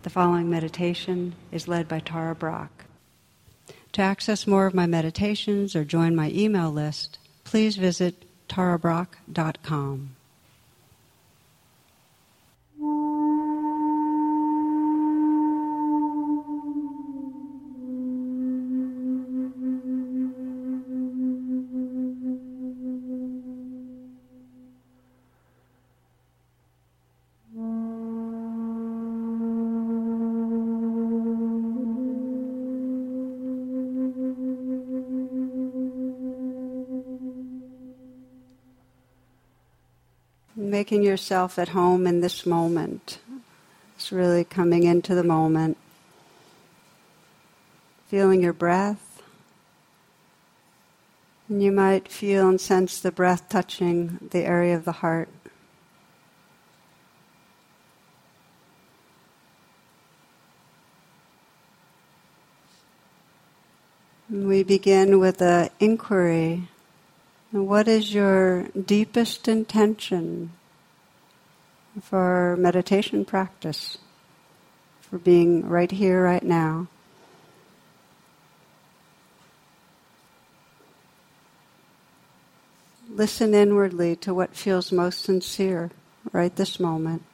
The following meditation is led by Tara Brach. To access more of my meditations or join my email list, please visit tarabrach.com. Making yourself at home in this moment. It's really coming into the moment. Feeling your breath. And you might feel and sense the breath touching the area of the heart. And we begin with an inquiry. What is your deepest intention for meditation practice, for being right here, right now? Listen inwardly to what feels most sincere right this moment.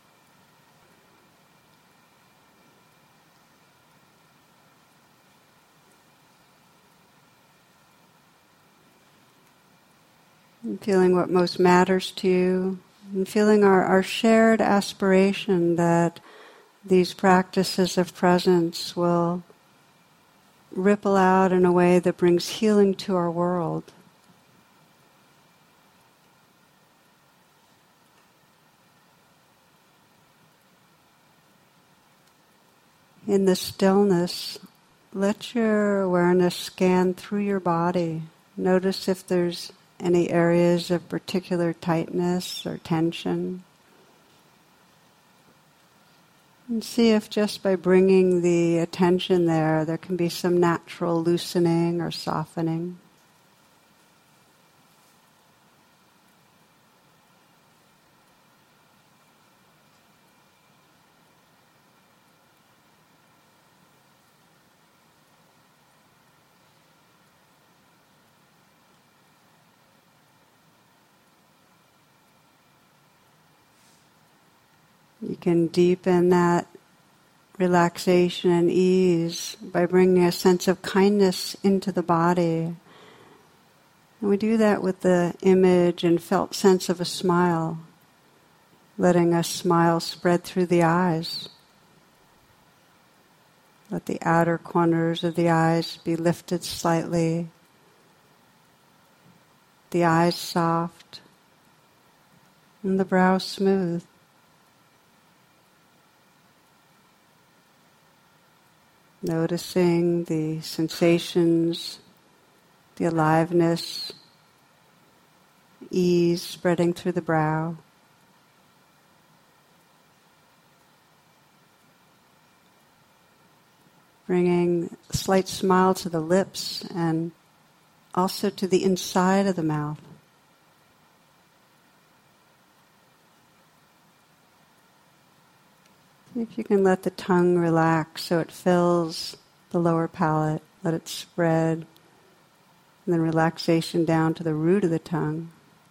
And feeling what most matters to you, and feeling our shared aspiration that these practices of presence will ripple out in a way that brings healing to our world. In the stillness, let your awareness scan through your body. Notice if there's any areas of particular tightness or tension. And see if just by bringing the attention there can be some natural loosening or softening. You can deepen that relaxation and ease by bringing a sense of kindness into the body. And we do that with the image and felt sense of a smile, letting a smile spread through the eyes. Let the outer corners of the eyes be lifted slightly, the eyes soft, and the brow smooth. Noticing the sensations, the aliveness, ease spreading through the brow. Bringing a slight smile to the lips and also to the inside of the mouth. See if you can let the tongue relax so it fills the lower palate. Let it spread. And then relaxation down to the root of the tongue.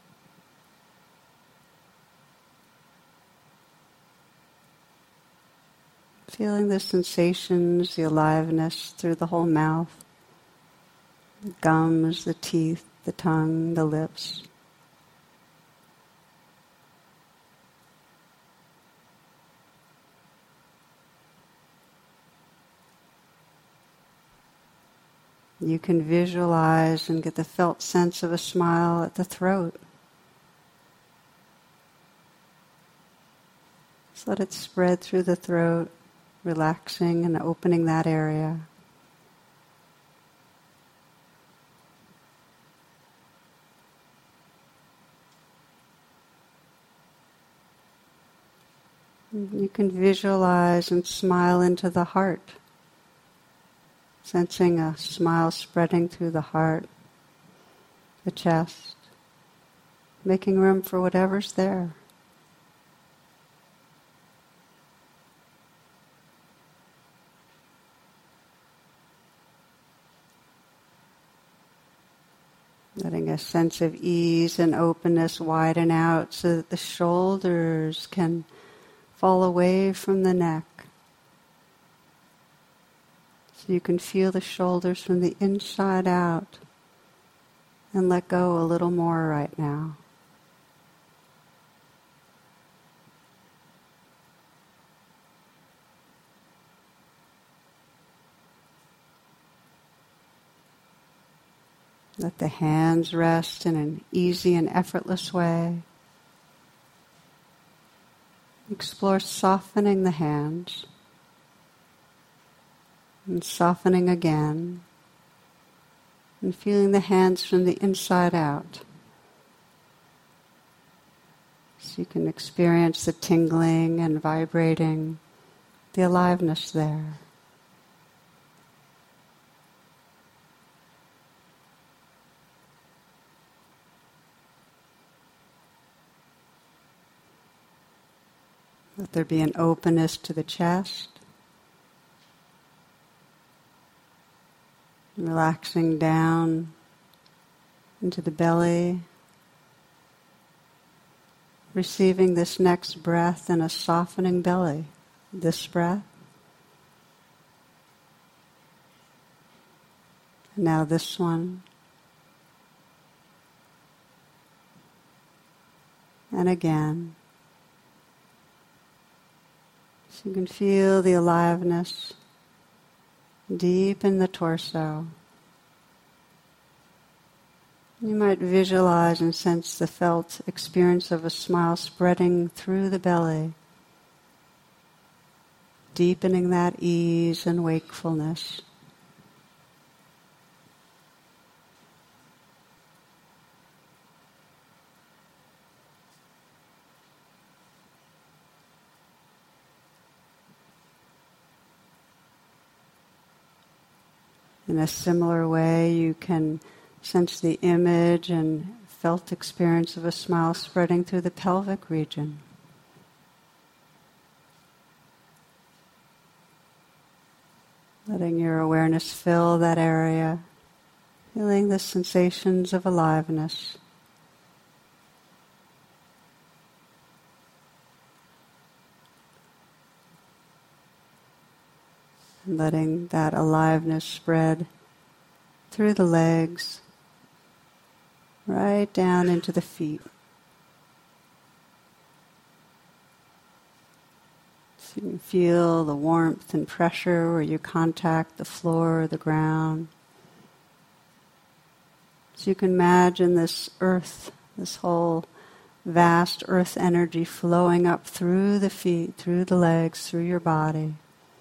Feeling the sensations, the aliveness through the whole mouth. The gums, the teeth, the tongue, the lips. You can visualize and get the felt sense of a smile at the throat. Just let it spread through the throat, relaxing and opening that area. You can visualize and smile into the heart. Sensing a smile spreading through the heart, the chest, making room for whatever's there. Letting a sense of ease and openness widen out so that the shoulders can fall away from the neck. So you can feel the shoulders from the inside out and let go a little more right now. Let the hands rest in an easy and effortless way. Explore softening the hands and softening again and feeling the hands from the inside out. So you can experience the tingling and vibrating, the aliveness there. Let there be an openness to the chest, relaxing down into the belly, receiving this next breath in a softening belly. This breath. And now this one. And again. So you can feel the aliveness deep in the torso. You might visualize and sense the felt experience of a smile spreading through the belly, deepening that ease and wakefulness. In a similar way, you can sense the image and felt experience of a smile spreading through the pelvic region. Letting your awareness fill that area, feeling the sensations of aliveness. Letting that aliveness spread through the legs, right down into the feet. So you can feel the warmth and pressure where you contact the floor or the ground. So you can imagine this earth, this whole vast earth energy flowing up through the feet, through the legs, through your body.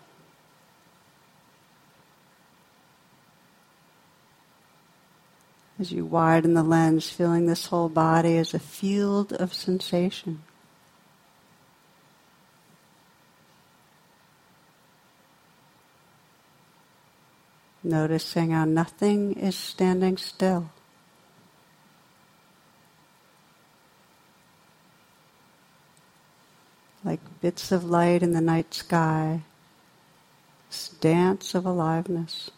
As you widen the lens, feeling this whole body as a field of sensation. Noticing how nothing is standing still. Like bits of light in the night sky, this dance of aliveness.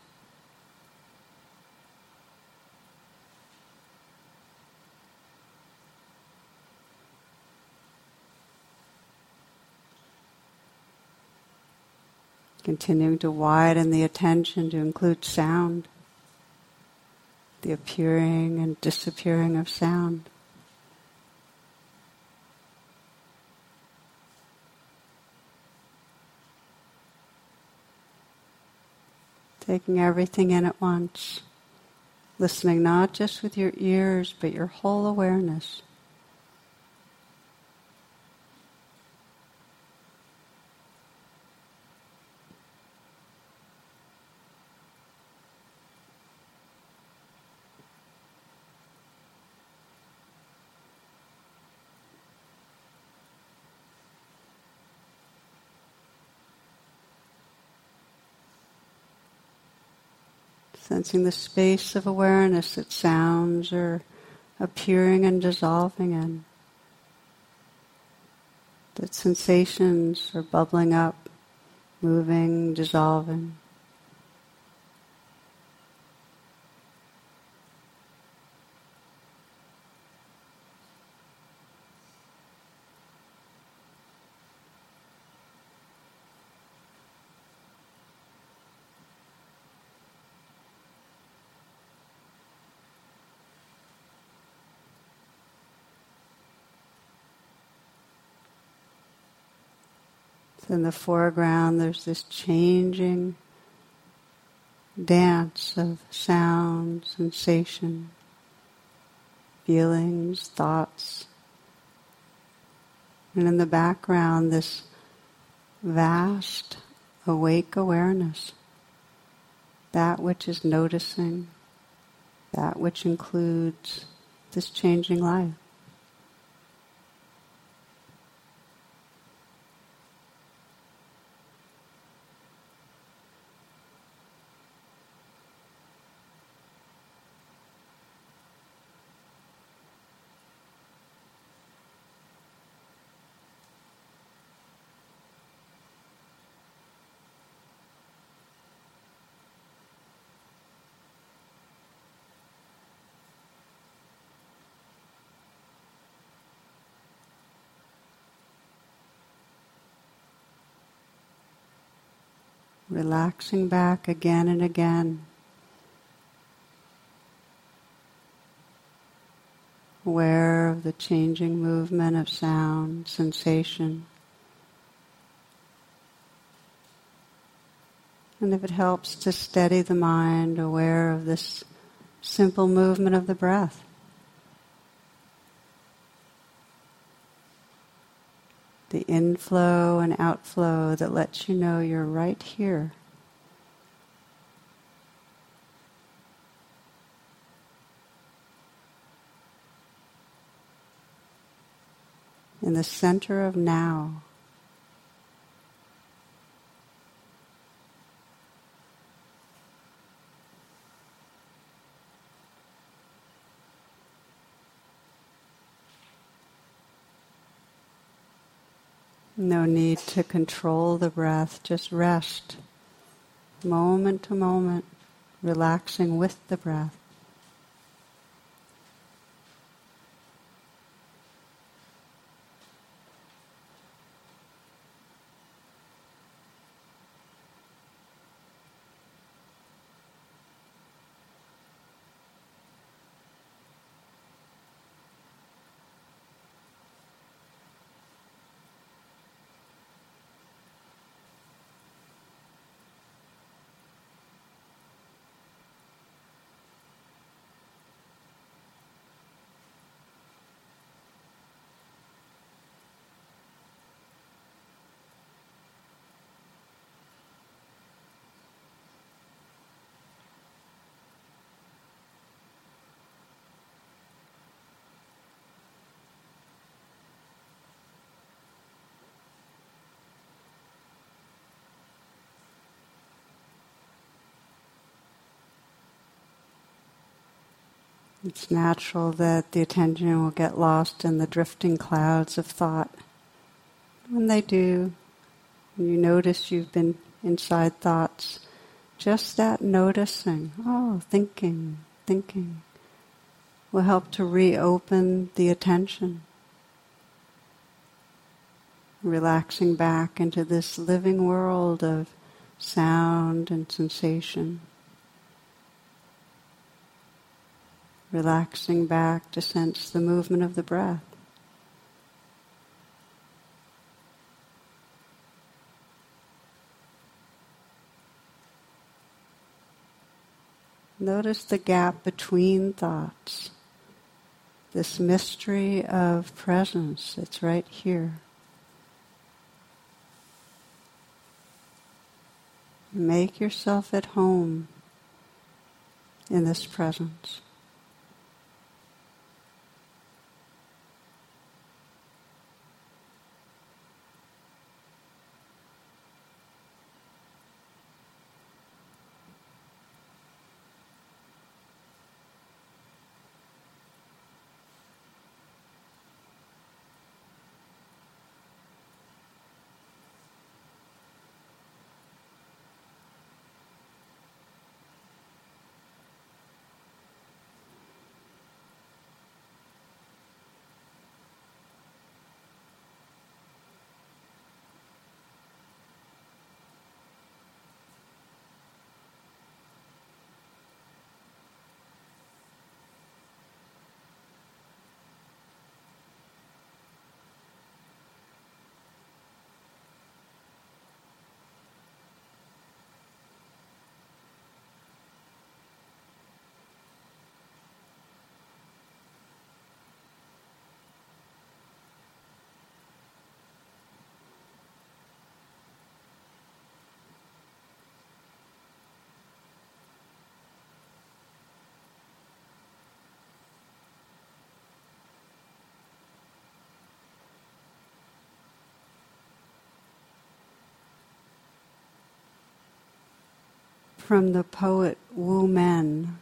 Continuing to widen the attention to include sound, the appearing and disappearing of sound. Taking everything in at once, listening not just with your ears, but your whole awareness. Sensing the space of awareness that sounds are appearing and dissolving in. That sensations are bubbling up, moving, dissolving. In the foreground, there's this changing dance of sound, sensation, feelings, thoughts. And in the background, this vast, awake awareness, that which is noticing, that which includes this changing life. Relaxing back again and again. Aware of the changing movement of sound, sensation. And if it helps to steady the mind, aware of this simple movement of the breath. The inflow and outflow that lets you know you're right here. In the center of now. No need to control the breath, just rest, moment to moment, relaxing with the breath. It's natural that the attention will get lost in the drifting clouds of thought. When they do, when you notice you've been inside thoughts, just that noticing, thinking, will help to reopen the attention. Relaxing back into this living world of sound and sensation. Relaxing back to sense the movement of the breath. Notice the gap between thoughts, this mystery of presence that's right here. Make yourself at home in this presence. from the poet Wu Men.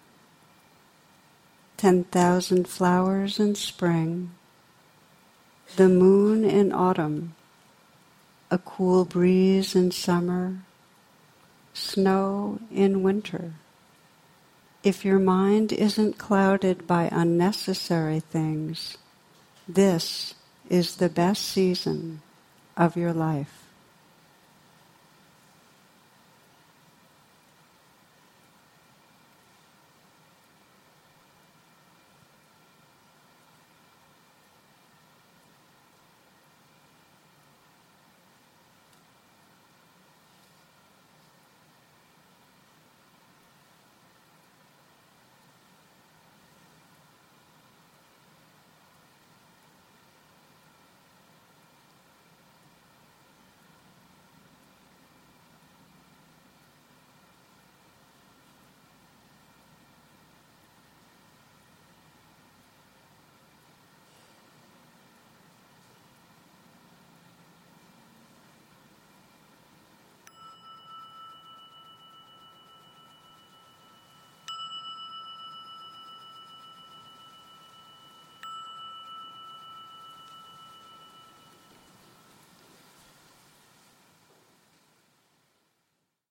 10,000 flowers in spring, the moon in autumn, a cool breeze in summer, snow in winter. If your mind isn't clouded by unnecessary things, this is the best season of your life.